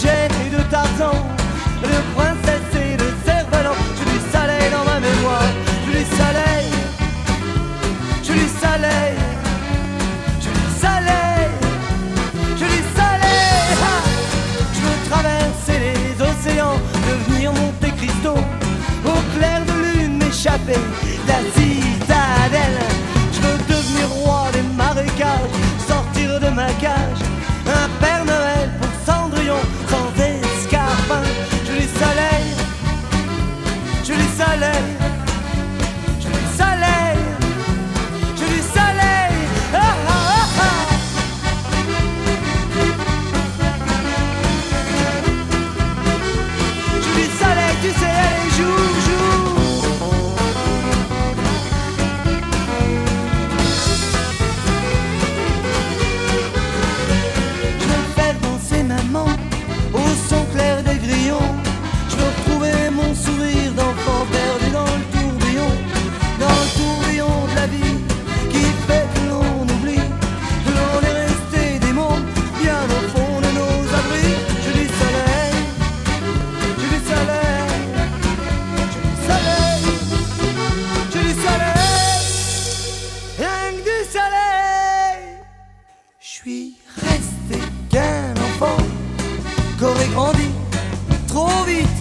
Cher et de Tarzan, de princesse et de cerf-volant. J'ai du soleil dans ma mémoire, j'ai du soleil, j'ai du soleil, j'ai du soleil, j'ai du soleil. Ha! Je veux traverser les océans, devenir Monte Cristo, au clair de lune m'échapper de la citadelle. Je veux devenir roi des marécages, sortir de ma cage, un Père Noël pour Cendrillon sans escarpin. Je veux du soleil, je veux du soleil, je veux du soleil, je veux du soleil. Ah, ah, ah, ah. Je veux du soleil, tu sais, allez, joue, joue. Je veux faire danser maman au son clair des grillons. Je veux retrouver mon sourire d'enfant perdu dans le tourbillon de la vie qui fait que l'on oublie que l'on est resté des mondes bien au fond de nos abris. J'ai du soleil, j'ai du soleil, j'ai du soleil, j'ai du soleil, rien que du soleil. Je suis resté qu'un enfant qu'aurait grandi trop vite